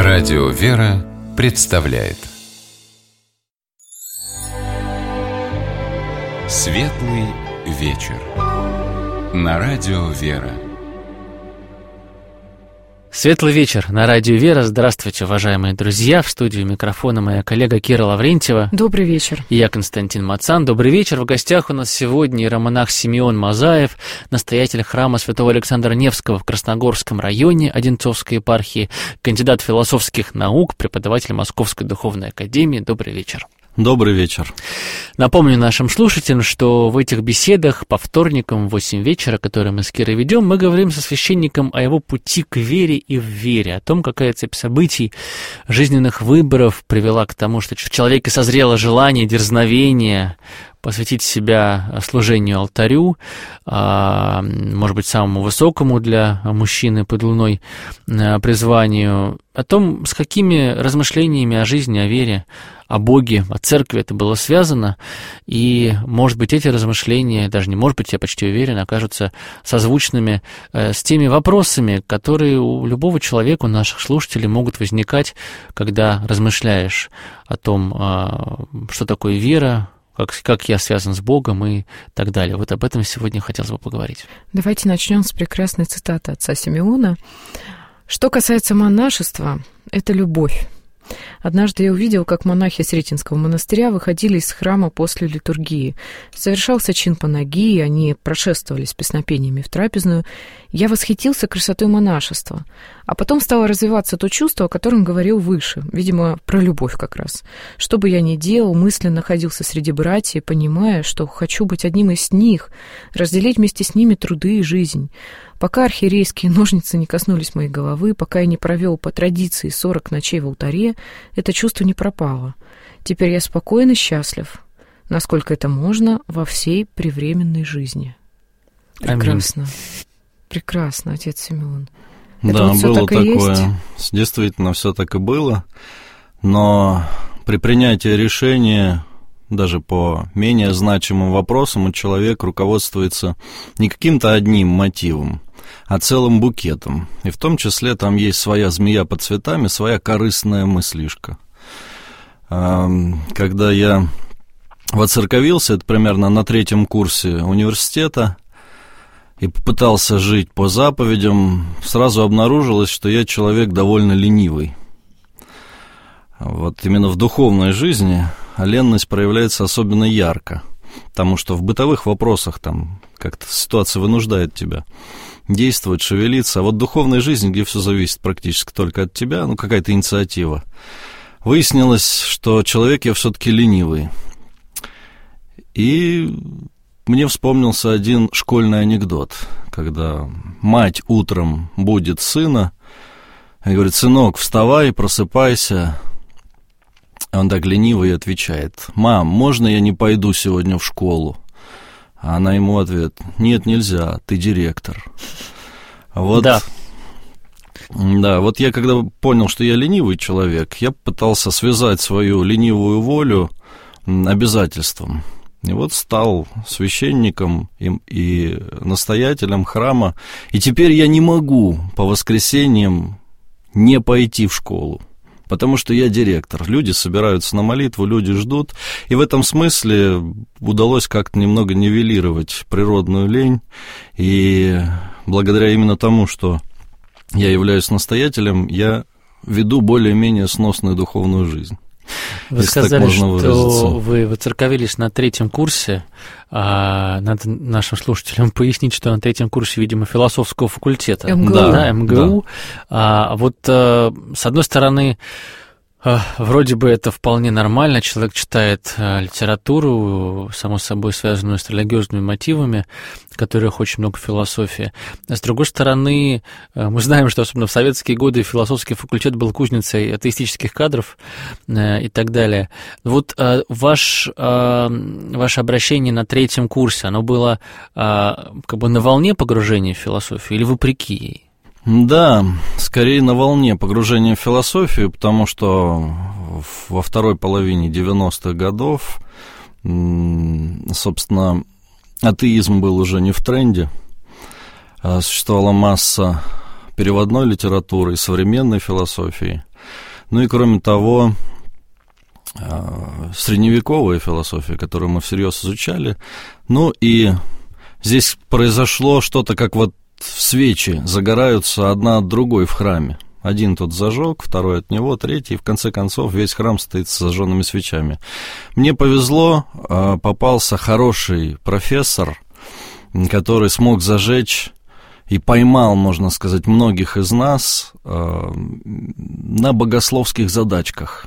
Радио «Вера» представляет Светлый вечер на Радио «Вера». Светлый вечер на Радио «Вера». Здравствуйте, уважаемые друзья. В студии микрофона моя коллега Кира Лаврентьева. Добрый вечер. И я, Константин Мацан. Добрый вечер. В гостях у нас сегодня иеромонах Симеон Мазаев, настоятель храма святого Александра Невского в Красногорском районе Одинцовской епархии, кандидат философских наук, преподаватель Московской духовной академии. Добрый вечер. Добрый вечер. Напомню нашим слушателям, что в этих беседах по вторникам в 8 вечера, которые мы с Кирой ведем, мы говорим со священником о его пути к вере и в вере, о том, какая цепь событий, жизненных выборов привела к тому, что в человеке созрело желание, дерзновение посвятить себя служению алтарю, может быть, самому высокому для мужчины под луной призванию, о том, с какими размышлениями о жизни, о вере, о Боге, о церкви это было связано, и, может быть, эти размышления, даже не может быть, я почти уверен, окажутся созвучными с теми вопросами, которые у любого человека, у наших слушателей могут возникать, когда размышляешь о том, что такое вера, как я связан с Богом и так далее. Вот об этом сегодня хотелось бы поговорить. Давайте начнем с прекрасной цитаты отца Симеона. «Что касается монашества, это любовь. Однажды я увидел, как монахи Сретенского монастыря выходили из храма после литургии. Совершался чин панагии, они прошествовали с песнопениями в трапезную. Я восхитился красотой монашества. А потом стало развиваться то чувство, о котором говорил выше, видимо, про любовь как раз. Что бы я ни делал, мысленно находился среди братьев, понимая, что хочу быть одним из них, разделить вместе с ними труды и жизнь. Пока архиерейские ножницы не коснулись моей головы, пока я не провел по традиции 40 ночей в алтаре, это чувство не пропало. Теперь я спокоен и счастлив, насколько это можно, во всей превременной жизни». Прекрасно. Аминь. Прекрасно, отец Симеон. Это да, вот было такое. Есть? Действительно, все так и было. Но при принятии решения, даже по менее значимым вопросам, человек руководствуется не каким-то одним мотивом, а целым букетом. И в том числе там есть своя змея под цветами, своя корыстная мыслишка. Когда я воцерковился, это примерно на 3-м курсе университета, и попытался жить по заповедям, сразу обнаружилось, что я человек довольно ленивый. Вот именно в духовной жизни ленность проявляется особенно ярко, потому что в бытовых вопросах там как-то ситуация вынуждает тебя действовать, шевелиться, а вот в духовной жизни, где все зависит практически только от тебя, какая-то инициатива, выяснилось, что человек я все-таки ленивый. И мне вспомнился один школьный анекдот, когда мать утром будит сына и говорит: «Сынок, вставай, просыпайся». Он так лениво и отвечает: «Мам, можно я не пойду сегодня в школу?» А она ему ответ: «Нет, нельзя, ты директор». Вот, да, вот я когда понял, что я ленивый человек, я пытался связать свою ленивую волю обязательством. И вот стал священником и настоятелем храма. И теперь я не могу по воскресеньям не пойти в школу, потому что я директор. Люди собираются на молитву, люди ждут. И в этом смысле удалось как-то немного нивелировать природную лень. И благодаря именно тому, что я являюсь настоятелем, я веду более-менее сносную духовную жизнь. Вы сказали, что вы воцерковились на 3-м курсе. Надо нашим слушателям пояснить, что на 3-м курсе, видимо, философского факультета. МГУ. Да, МГУ. Да. Вот, с одной стороны, вроде бы это вполне нормально, человек читает литературу, само собой связанную с религиозными мотивами, в которых очень много философии. А с другой стороны, мы знаем, что особенно в советские годы философский факультет был кузницей атеистических кадров и так далее. Вот ваше обращение на 3-м курсе, оно было как бы на волне погружения в философию или вопреки ей? Да, скорее на волне погружения в философию, потому что во второй половине 90-х годов, собственно, атеизм был уже не в тренде. Существовала масса переводной литературы и современной философии. Ну и кроме того, средневековая философия, которую мы всерьез изучали. Ну и здесь произошло что-то, как вот свечи загораются одна от другой в храме. Один тут зажег, второй от него, третий, и в конце концов весь храм стоит с зажженными свечами. Мне повезло, попался хороший профессор, который смог зажечь и поймал, можно сказать, многих из нас на богословских задачках.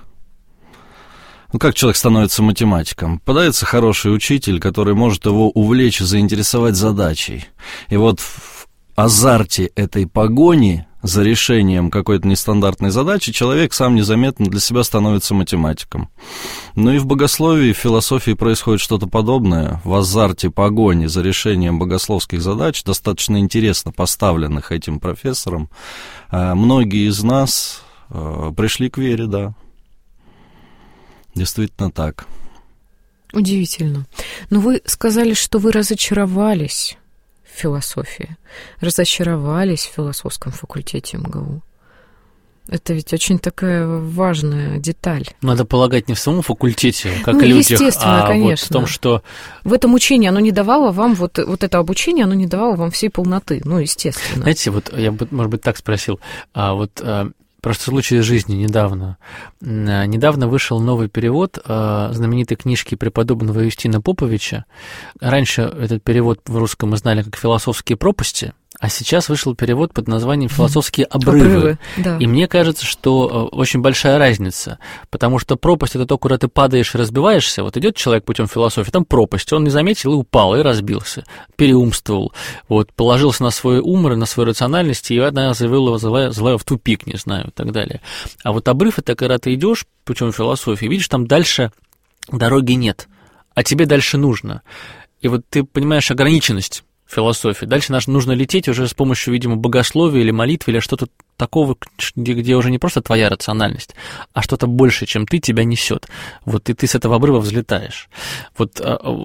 Ну, как человек становится математиком? Попадается хороший учитель, который может его увлечь и заинтересовать задачей. И вот в азарте этой погони за решением какой-то нестандартной задачи человек сам незаметно для себя становится математиком. Ну и в богословии, в философии происходит что-то подобное. В азарте погони за решением богословских задач, достаточно интересно поставленных этим профессором, многие из нас пришли к вере, да. Действительно так. Удивительно. Но вы сказали, что вы разочаровались в философии, разочаровались в философском факультете МГУ. Это ведь очень такая важная деталь. Надо полагать не в самом факультете, как о людях, а конечно. Вот в том, что... В этом учении оно не давало вам, вот это обучение, оно не давало вам всей полноты, ну, естественно. Знаете, вот я бы, может быть, так спросил, просто случай из жизни недавно. Недавно вышел новый перевод знаменитой книжки преподобного Юстина Поповича. Раньше этот перевод в русском мы знали как «Философские пропасти», а сейчас вышел перевод под названием «Философские обрывы». Да. И мне кажется, что очень большая разница, потому что пропасть — это то, куда ты падаешь и разбиваешься. Вот идет человек путем философии, там пропасть, он не заметил и упал, и разбился, переумствовал, вот, положился на свой ум, на свою рациональность, и одна завела его, злая в тупик, не знаю, и так далее. А вот обрыв — это когда ты идешь путем философии, видишь, там дальше дороги нет, а тебе дальше нужно. И вот ты понимаешь ограниченность философии. Дальше нужно лететь уже с помощью, видимо, богословия или молитвы, или что-то такого, где уже не просто твоя рациональность, а что-то большее, чем ты, тебя несет. Вот и ты с этого обрыва взлетаешь. Вот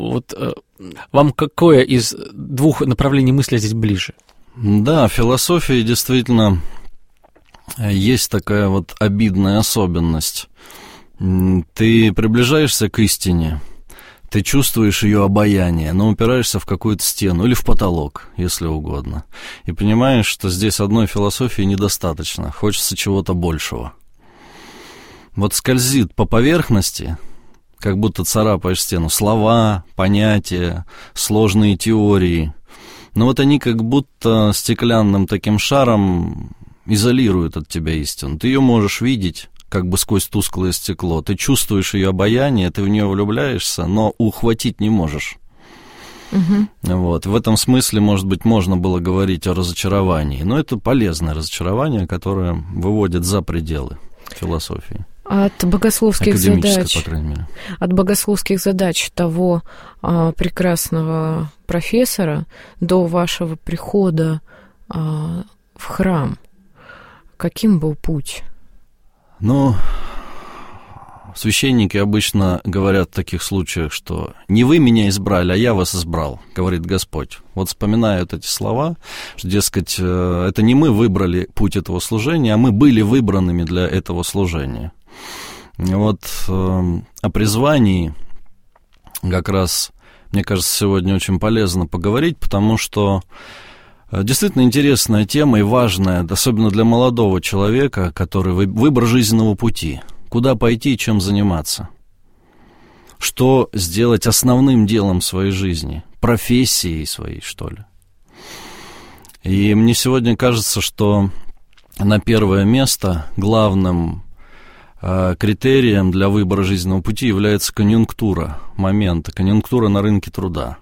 вам какое из двух направлений мысли здесь ближе? Да, в философии действительно есть такая вот обидная особенность. Ты приближаешься к истине, ты чувствуешь ее обаяние, но упираешься в какую-то стену или в потолок, если угодно, и понимаешь, что здесь одной философии недостаточно, хочется чего-то большего. Вот скользит по поверхности, как будто царапаешь стену, слова, понятия, сложные теории, но вот они как будто стеклянным таким шаром изолируют от тебя истину. Ты ее можешь видеть как бы сквозь тусклое стекло. Ты чувствуешь ее обаяние, ты в нее влюбляешься, но ухватить не можешь. Угу. Вот. В этом смысле, может быть, можно было говорить о разочаровании, но это полезное разочарование, которое выводит за пределы философии. От богословских задач, по крайней мере. От богословских задач того прекрасного профессора до вашего прихода в храм, каким был путь? Ну, священники обычно говорят в таких случаях, что «не вы меня избрали, а я вас избрал», говорит Господь. Вот вспоминают эти слова, что, дескать, это не мы выбрали путь этого служения, а мы были выбранными для этого служения. И вот о призвании как раз, мне кажется, сегодня очень полезно поговорить, потому что действительно интересная тема и важная, особенно для молодого человека, который выбор жизненного пути. Куда пойти и чем заниматься? Что сделать основным делом своей жизни? Профессией своей, что ли? И мне сегодня кажется, что на первое место главным критерием для выбора жизненного пути является конъюнктура момента, конъюнктура на рынке труда.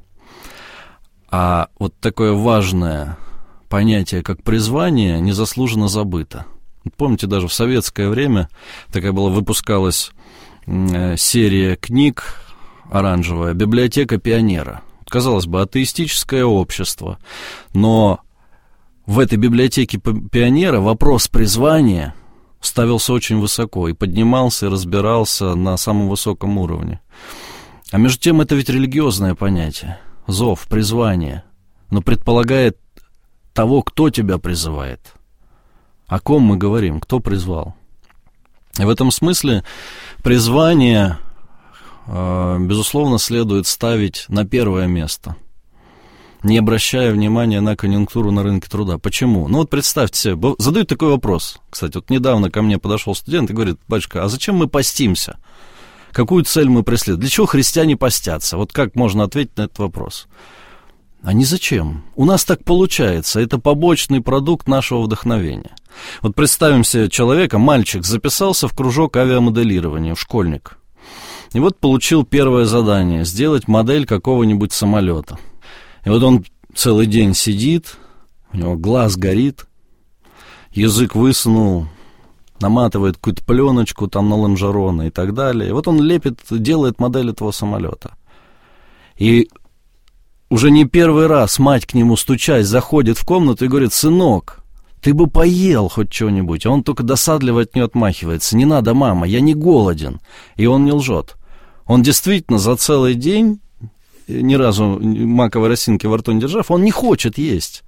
А вот такое важное понятие, как призвание, незаслуженно забыто. Помните, даже в советское время выпускалась серия книг оранжевая «Библиотека пионера». Казалось бы, атеистическое общество, но в этой библиотеке пионера вопрос призвания ставился очень высоко и поднимался, и разбирался на самом высоком уровне. А между тем это ведь религиозное понятие. Зов, призвание, но предполагает того, кто тебя призывает. О ком мы говорим, кто призвал. И в этом смысле призвание, безусловно, следует ставить на первое место, не обращая внимания на конъюнктуру на рынке труда. Почему? Ну вот представьте себе, задают такой вопрос. Кстати, вот недавно ко мне подошел студент и говорит: батюшка, а зачем мы постимся? Какую цель мы преследуем? Для чего христиане постятся? Вот как можно ответить на этот вопрос? А ни зачем. У нас так получается. Это побочный продукт нашего вдохновения. Вот представим себе человека, мальчик, записался в кружок авиамоделирования, школьник. И вот получил первое задание — сделать модель какого-нибудь самолета. И вот он целый день сидит, у него глаз горит, язык высунул, наматывает какую-то пленочку там на лонжероны и так далее. И вот он лепит, делает модель этого самолета. И уже не первый раз мать к нему, стучась, заходит в комнату и говорит: сынок, ты бы поел хоть что-нибудь. А он только досадливо от нее отмахивается: не надо, мама, я не голоден. И он не лжет. Он действительно за целый день, ни разу маковой росинки во рту не держав, он не хочет есть.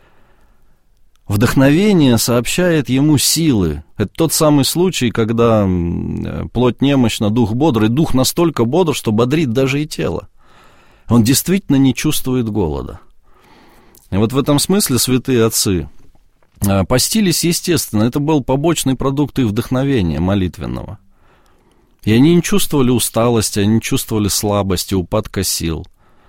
Вдохновение сообщает ему силы. Это тот самый случай, когда плоть немощна, дух бодрый. Дух настолько бодр, что бодрит даже и тело. Он действительно не чувствует голода. И вот в этом смысле святые отцы постились, естественно. Это был побочный продукт их вдохновения молитвенного. И они не чувствовали усталости, они не чувствовали слабости, упадка сил.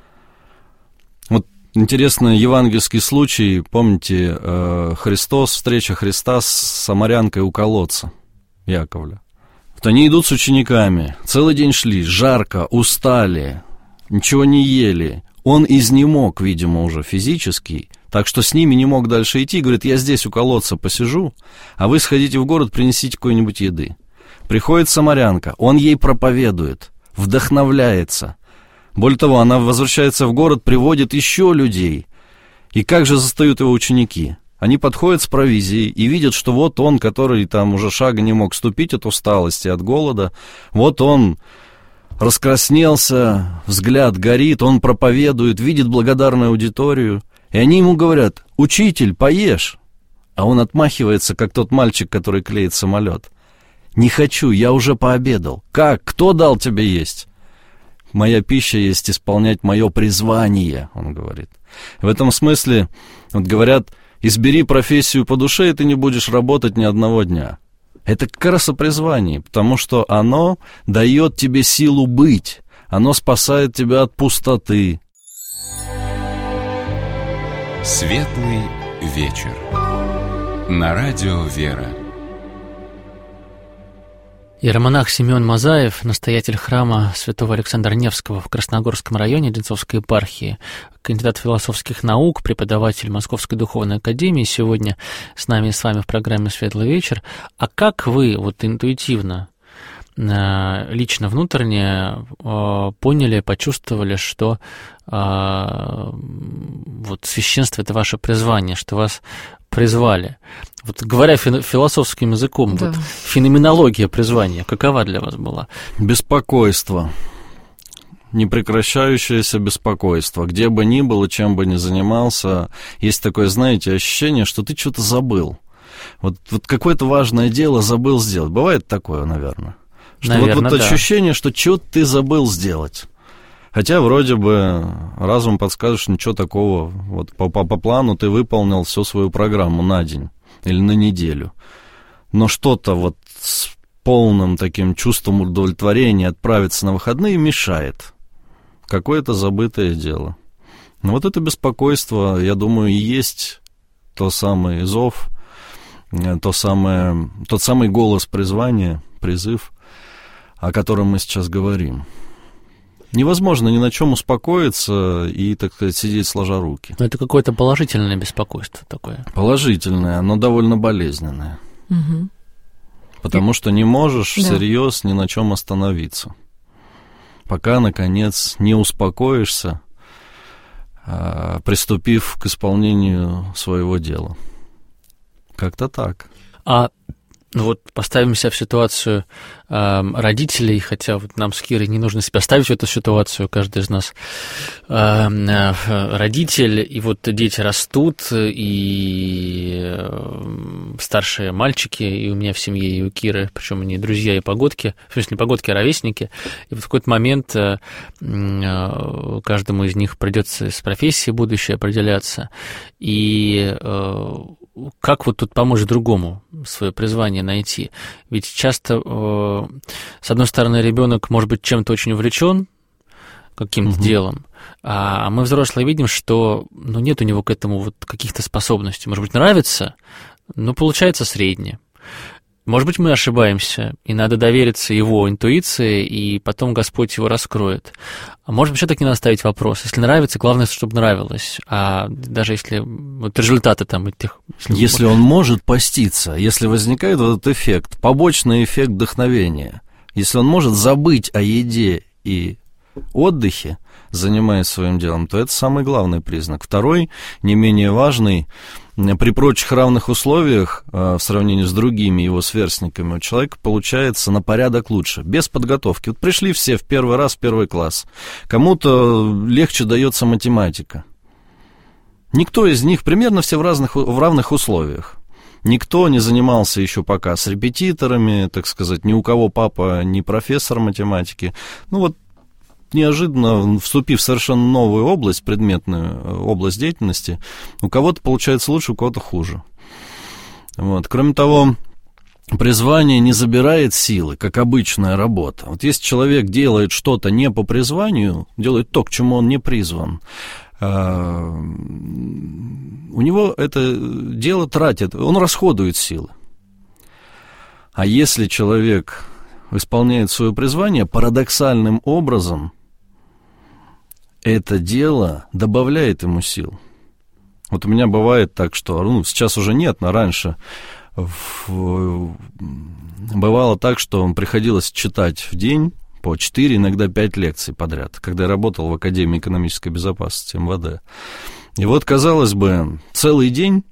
Вот интересный евангельский случай. Помните, встреча Христа с самарянкой у колодца Яковля. Вот они идут с учениками, целый день шли, жарко, устали, ничего не ели. Он изнемог, видимо, уже физически, так что с ними не мог дальше идти. Говорит: я здесь у колодца посижу, а вы сходите в город, принесите какой-нибудь еды. Приходит самарянка, он ей проповедует, вдохновляется. Более того, она возвращается в город, приводит еще людей. И как же застают его ученики? Они подходят с провизией и видят, что вот он, который там уже шага не мог ступить от усталости, от голода, вот он раскраснелся, взгляд горит, он проповедует, видит благодарную аудиторию. И они ему говорят: учитель, поешь. А он отмахивается, как тот мальчик, который клеит самолет. Не хочу, я уже пообедал. Как? Кто дал тебе есть? Моя пища есть исполнять мое призвание, он говорит. В этом смысле, вот говорят, избери профессию по душе, и ты не будешь работать ни одного дня. Это как раз о призвании, потому что оно дает тебе силу быть, оно спасает тебя от пустоты. Светлый вечер. На радио «Вера». Иеромонах Симеон Мазаев, настоятель храма святого Александра Невского в Красногорском районе Одинцовской епархии, кандидат философских наук, преподаватель Московской духовной академии, сегодня с нами и с вами в программе «Светлый вечер». А как вы вот интуитивно, лично внутренне поняли, почувствовали, что вот священство — это ваше призвание, что вас призвали? Вот говоря философским языком, да. Вот феноменология призвания какова для вас была? Беспокойство. Непрекращающееся беспокойство. Где бы ни был и чем бы ни занимался, есть такое, знаете, ощущение, что ты что-то забыл. Вот какое-то важное дело забыл сделать. Бывает такое, наверное? Что наверное, вот ощущение, что что-то ты забыл сделать. Хотя вроде бы разум подскажет, что ничего такого. Вот по плану ты выполнил всю свою программу на день или на неделю. Но что-то вот с полным таким чувством удовлетворения отправиться на выходные мешает. Какое-то забытое дело. Но вот это беспокойство, я думаю, и есть тот самый зов, тот самый голос призвания, призыв, о котором мы сейчас говорим. Невозможно ни на чем успокоиться и, так сказать, сидеть сложа руки. Но это какое-то положительное беспокойство такое. Положительное, но довольно болезненное. Угу. Потому что не можешь всерьез ни на чем остановиться. Пока, наконец, не успокоишься, приступив к исполнению своего дела. Как-то так. Вот поставим себя в ситуацию родителей, хотя вот нам с Кирой не нужно себя ставить в эту ситуацию, каждый из нас родитель, и вот дети растут, и старшие мальчики, и у меня в семье, и у Киры, причем они друзья и погодки, в смысле, не погодки, а ровесники. И вот в какой-то момент каждому из них придется с профессией будущее определяться. И как вот тут помочь другому свое призвание найти? Ведь часто, с одной стороны, ребенок может быть чем-то очень увлечен, каким-то делом, а мы, взрослые, видим, что нет у него к этому вот каких-то способностей. Может быть, нравится, но получается среднее. Может быть, мы ошибаемся, и надо довериться его интуиции, и потом Господь его раскроет. А может быть, все-таки надо ставить вопрос. Если нравится, главное, чтобы нравилось. А даже если вот результаты там этих... Если он может поститься, если возникает вот этот эффект, побочный эффект вдохновения, если он может забыть о еде и отдыхе, занимаясь своим делом, то это самый главный признак. Второй, не менее важный, при прочих равных условиях, в сравнении с другими его сверстниками, у человека получается на порядок лучше, без подготовки. Вот пришли все в первый раз в первый класс. Кому-то легче дается математика. Никто из них, примерно все в равных условиях. Никто не занимался еще пока с репетиторами, так сказать, ни у кого папа не профессор математики. Вот неожиданно, вступив в совершенно новую область, предметную область деятельности, у кого-то получается лучше, у кого-то хуже. Вот. Кроме того, призвание не забирает силы, как обычная работа. Вот если человек делает что-то не по призванию, делает то, к чему он не призван, у него это дело тратит, он расходует силы. А если человек исполняет свое призвание, парадоксальным образом это дело добавляет ему сил. Вот у меня бывает так, что, сейчас уже нет, но раньше бывало так, что приходилось читать в день по 4, иногда 5 лекций подряд, когда я работал в Академии экономической безопасности МВД. И вот, казалось бы, целый день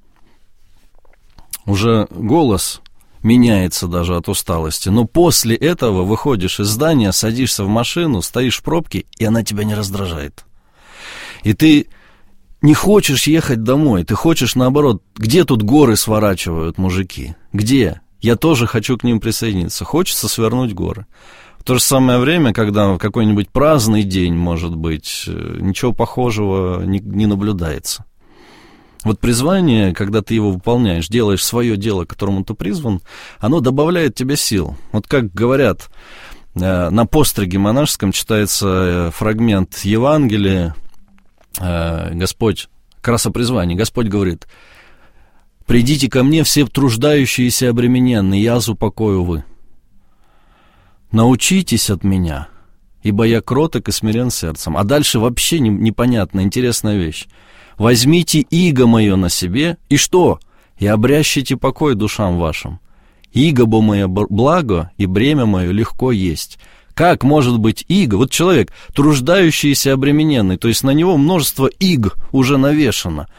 уже голос меняется даже от усталости, но после этого выходишь из здания, садишься в машину, стоишь в пробке, и она тебя не раздражает. И ты не хочешь ехать домой, ты хочешь, наоборот, где тут горы сворачивают мужики? Где? Я тоже хочу к ним присоединиться. Хочется свернуть горы. В то же самое время, когда в какой-нибудь праздный день, может быть, ничего похожего не наблюдается. Вот призвание, когда ты его выполняешь, делаешь свое дело, к которому ты призван, оно добавляет тебе сил. Вот как говорят, на постриге монашеском читается фрагмент Евангелия, Господь, как раз о призвании, Господь говорит: «Придите ко мне, все труждающиеся и обремененные, я успокою вы. Научитесь от меня, ибо я кроток и смирен сердцем». А дальше вообще непонятная, интересная вещь. «Возьмите иго мое на себе, и что? И обрящите покой душам вашим. Иго мое благо, и бремя мое легко есть». Как может быть иго? Вот человек, труждающийся и обремененный, то есть на него множество иг уже навешано.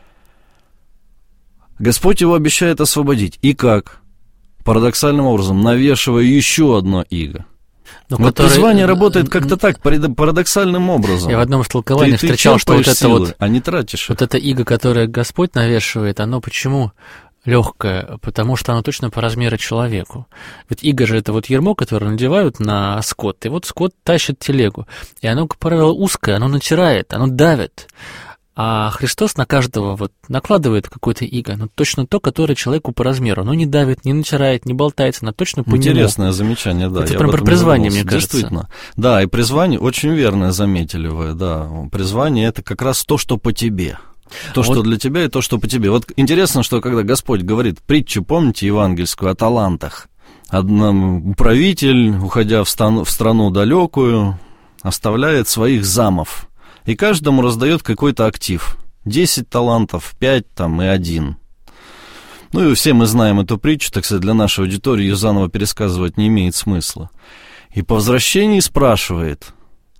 Господь его обещает освободить. И как? Парадоксальным образом, навешивая еще одно иго. Вот призвание работает как-то так, парадоксальным образом. Я в одном из толкований встречал, что вот это силы, вот... а не тратишь. Вот это иго, которое Господь навешивает, оно почему легкое? Потому что оно точно по размеру человеку. Ведь иго же это вот ярмо, которое надевают на скот, и вот скот тащит телегу. И оно, как правило, узкое, оно натирает, оно давит. А Христос на каждого вот накладывает какое-то иго, но точно то, которое человеку по размеру. Оно не давит, не натирает, не болтается, оно точно по нему. Интересное замечание, да. Это прям про призвание, мне кажется. Действительно. Да, и призвание, очень верно заметили вы, да. Призвание — это как раз то, что по тебе. То, что для тебя, и то, что по тебе. Вот интересно, что когда Господь говорит притчу, помните, евангельскую, о талантах. Один правитель, уходя в страну далекую, оставляет своих замов. И каждому раздает какой-то актив. 10 талантов, 5 там и 1. И все мы знаем эту притчу, так сказать, для нашей аудитории ее заново пересказывать не имеет смысла. И по возвращении спрашивает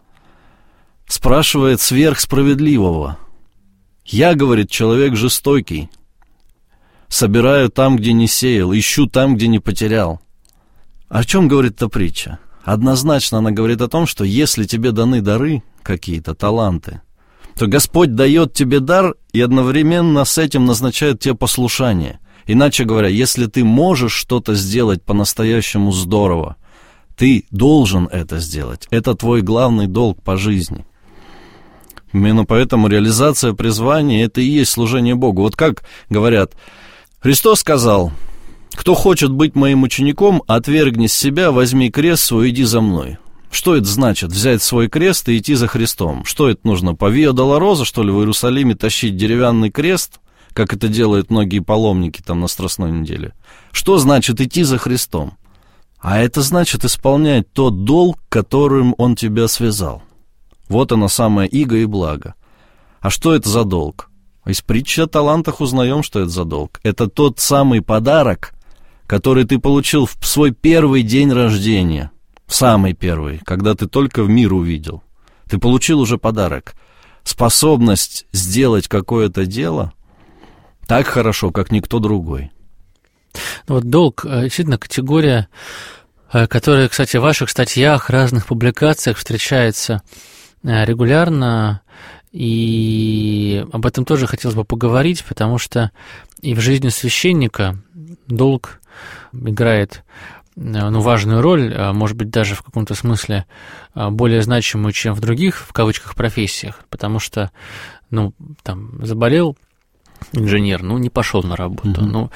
сверхсправедливого: «Я, — говорит, — человек жестокий, собираю там, где не сеял, ищу там, где не потерял». О чем говорит эта притча? Однозначно она говорит о том, что если тебе даны дары, какие-то таланты, то Господь дает тебе дар и одновременно с этим назначает тебе послушание. Иначе говоря, если ты можешь что-то сделать по-настоящему здорово, ты должен это сделать. Это твой главный долг по жизни. Именно поэтому реализация призвания – это и есть служение Богу. Вот как говорят, Христос сказал: «Кто хочет быть моим учеником, отвергни себя, возьми крест свой, иди за мной». Что это значит? Взять свой крест и идти за Христом. Что это нужно? По Виа Долороза, что ли, в Иерусалиме тащить деревянный крест, как это делают многие паломники там на Страстной неделе? Что значит идти за Христом? А это значит исполнять тот долг, которым Он тебя связал. Вот оно самое иго и благо. А что это за долг? Из притчи о талантах узнаем, что это за долг. Это тот самый подарок, который ты получил в свой первый день рождения. Самый первый, когда ты только в мир увидел. Ты получил уже подарок. Способность сделать какое-то дело так хорошо, как никто другой. Вот долг, действительно, категория, которая, кстати, в ваших статьях, разных публикациях встречается регулярно, и об этом тоже хотелось бы поговорить, потому что и в жизни священника долг играет важную роль, может быть, даже в каком-то смысле более значимую, чем в других, в кавычках, профессиях, потому что, заболел инженер, не пошел на работу.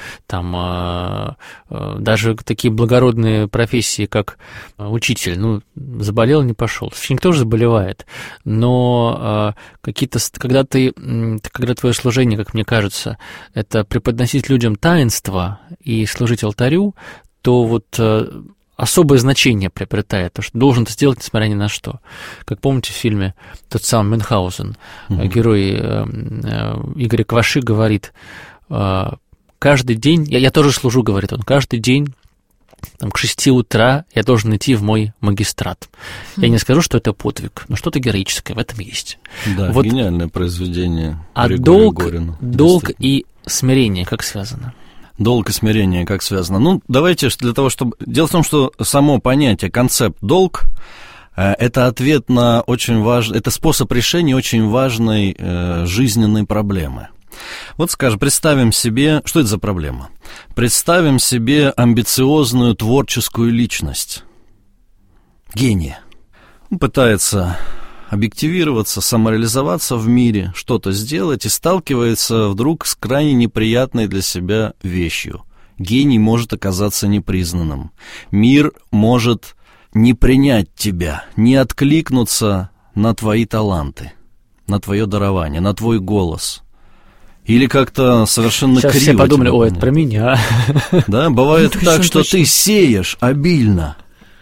Даже такие благородные профессии, как учитель, заболел, не пошел. Священник тоже заболевает, но когда твое служение, как мне кажется, это преподносить людям таинство и служить алтарю, то особое значение приобретает, то, что должен это сделать, несмотря ни на что. Как помните в фильме тот самый Мюнхгаузен, герой Игоря Кваши говорит, каждый день, я тоже служу, говорит он, каждый день к 6 утра я должен идти в мой магистрат. Я не скажу, что это подвиг, но что-то героическое в этом есть. Да, гениальное произведение. А долг и смирение как связано? Долг и смирение как связано? Давайте для того, чтобы... Дело в том, что само понятие, концепт долг, это ответ на очень важный... Это способ решения очень важной жизненной проблемы. Вот, скажем, представим себе... Что это за проблема? Представим себе амбициозную творческую личность. Гения. Он пытается объективироваться, самореализоваться в мире, что-то сделать, и сталкивается вдруг с крайне неприятной для себя вещью. Гений может оказаться непризнанным. Мир может не принять тебя, не откликнуться на твои таланты, на твое дарование, на твой голос. Или как-то совершенно сейчас криво. Сейчас все подумали, это про меня. Да, бывает так, что ты сеешь обильное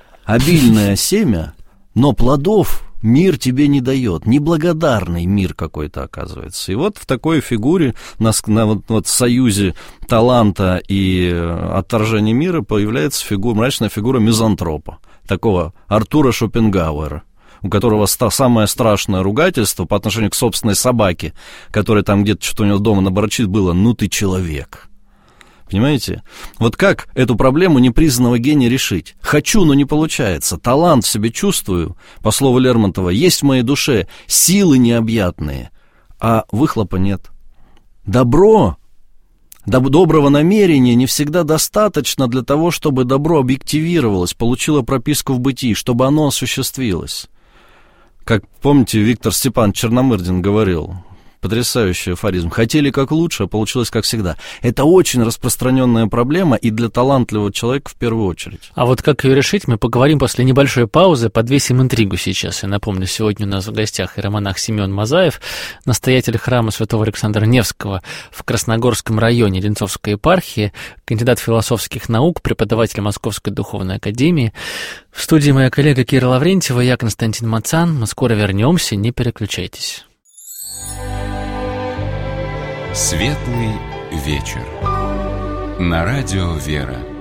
семя, но плодов мир тебе не дает, неблагодарный мир какой-то оказывается. И вот в такой фигуре, на союзе таланта и отторжения мира появляется мрачная фигура мизантропа, такого Артура Шопенгауэра, у которого самое страшное ругательство по отношению к собственной собаке, которая там где-то что-то у него дома наборчит, было: «Ну ты человек». Понимаете? Вот как эту проблему непризнанного гения решить? Хочу, но не получается. Талант в себе чувствую, по слову Лермонтова, есть в моей душе силы необъятные, а выхлопа нет. Доброго намерения не всегда достаточно для того, чтобы добро объективировалось, получило прописку в бытии, чтобы оно осуществилось. Как, помните, Виктор Степанович Черномырдин говорил, потрясающий афоризм: хотели как лучше, а получилось как всегда. Это очень распространенная проблема и для талантливого человека в первую очередь. А вот как ее решить, мы поговорим после небольшой паузы, подвесим интригу сейчас. Я напомню, сегодня у нас в гостях иеромонах Семен Мазаев, настоятель храма святого Александра Невского в Красногорском районе Ленцовской епархии, кандидат философских наук, преподаватель Московской духовной академии. В студии моя коллега Кира Лаврентьева, я Константин Мацан. Мы скоро вернемся, не переключайтесь. Светлый вечер. На радио «Вера».